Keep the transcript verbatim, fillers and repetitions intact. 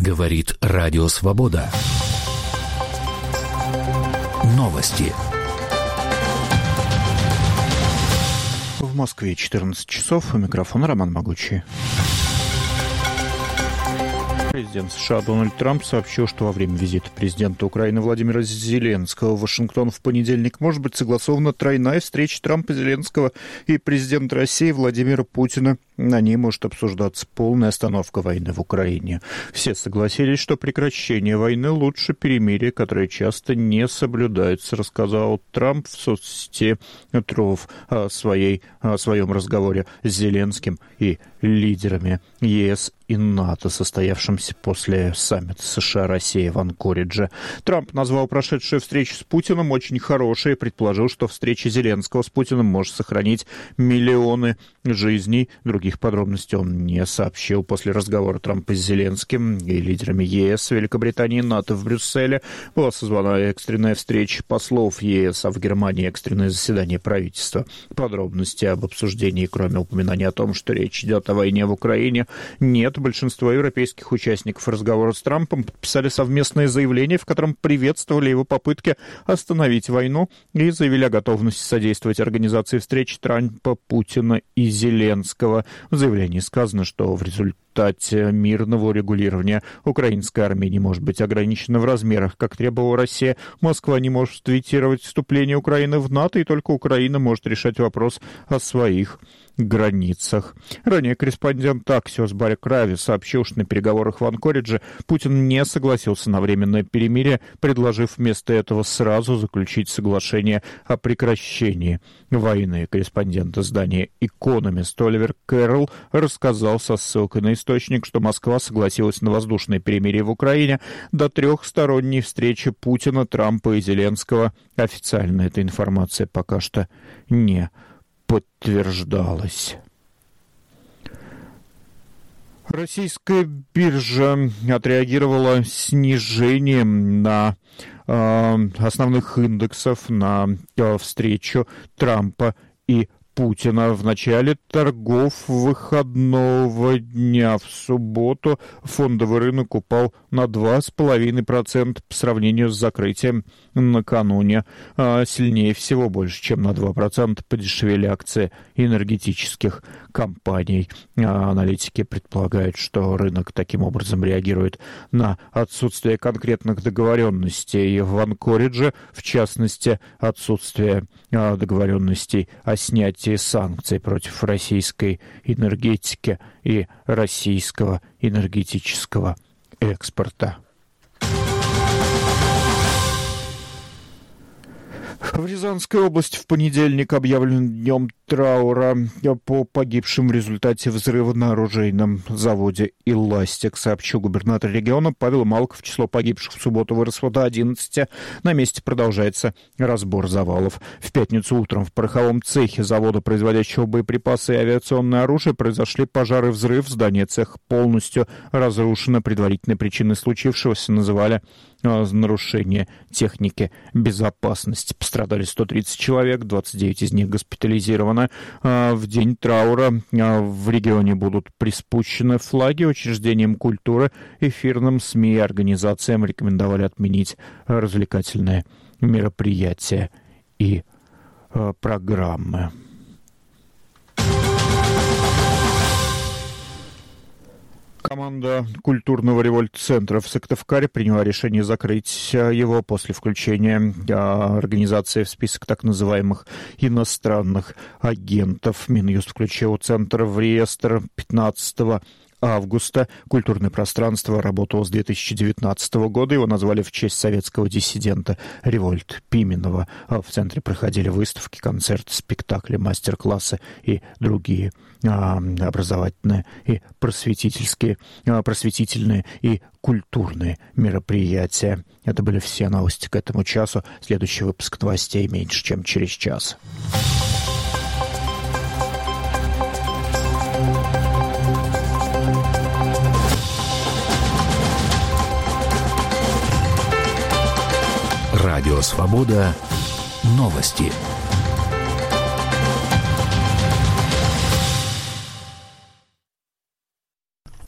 Говорит Радио Свобода. Новости. В Москве четырнадцать часов. У микрофона Роман Могучий. Президент США Дональд Трамп сообщил, что во время визита президента Украины Владимира Зеленского в Вашингтон в понедельник может быть согласована тройная встреча Трампа, Зеленского и президента России Владимира Путина. На ней может обсуждаться полная остановка войны в Украине. Все согласились, что прекращение войны лучше перемирия, которое часто не соблюдается, рассказал Трамп в соцсети Truth о, своей, о своем разговоре с Зеленским и лидерами ЕС и НАТО, состоявшимся после саммита США-Россия в Анкоридже. Трамп назвал прошедшую встречу с Путиным очень хорошей и предположил, что встреча Зеленского с Путиным может сохранить миллионы жизней. Других подробностей он не сообщил. После разговора Трампа с Зеленским и лидерами ЕС, Великобритании и НАТО в Брюсселе была созвана экстренная встреча послов ЕС, а в Германии экстренное заседание правительства. Подробности об обсуждении, кроме упоминания о том, что речь идет о войне в Украине, нет. Большинство европейских участников разговора с Трампом подписали совместное заявление, в котором приветствовали его попытки остановить войну и заявили о готовности содействовать организации встречи Трампа, Путина и Зеленского. В заявлении сказано, что в результате мирного урегулирования украинская армия не может быть ограничена в размерах, как требовала Россия. Москва не может ветировать вступление Украины в НАТО, и только Украина может решать вопрос о своих границах. Ранее корреспондент Axios Барри Крави сообщил, что на переговорах в Анкоридже Путин не согласился на временное перемирие, предложив вместо этого сразу заключить соглашение о прекращении войны. Корреспондент издания «Экономист» Оливер Кэрролл рассказал со ссылкой на источник, что Москва согласилась на воздушное перемирие в Украине до трехсторонней встречи Путина, Трампа и Зеленского. Официально эта информация пока что не подтверждалось. Российская биржа отреагировала снижением на э, основных индексов на э, встречу Трампа и Путина. В начале торгов выходного дня в субботу фондовый рынок упал на два с половиной процента по сравнению с закрытием накануне. Сильнее всего, больше чем на два процента, подешевели акции энергетических компаний. Аналитики предполагают, что рынок таким образом реагирует на отсутствие конкретных договоренностей в Анкоридже, в частности, отсутствие договоренностей о снятии санкций против российской энергетики и российского энергетического экспорта. В Рязанской области в понедельник объявлен днем траура по погибшим в результате взрыва на оружейном заводе «Эластик», сообщил губернатор региона Павел Малков. Число погибших в субботу выросло до одиннадцати. На месте продолжается разбор завалов. В пятницу утром в пороховом цехе завода, производящего боеприпасы и авиационное оружие, произошли пожар и взрыв. Здание цеха полностью разрушено. Предварительной причиной случившегося называли нарушение техники безопасности. Пострадали сто тридцать человек, двадцать девять из них госпитализированы. В день траура в регионе будут приспущены флаги. Учреждениям культуры, эфирным СМИ и организациям рекомендовали отменить развлекательные мероприятия и программы. Команда культурного револьт-центра в Сыктывкаре приняла решение закрыть его после включения организации в список так называемых иностранных агентов. Минюст включил центр в реестр пятнадцатого августа. Культурное пространство работало с две тысячи девятнадцатого года. Его назвали в честь советского диссидента Револьт Пименова. В центре проходили выставки, концерты, спектакли, мастер-классы и другие а, образовательные и просветительские, а, просветительные и культурные мероприятия. Это были все новости к этому часу. Следующий выпуск новостей меньше, чем через час. Радио Свобода. Новости.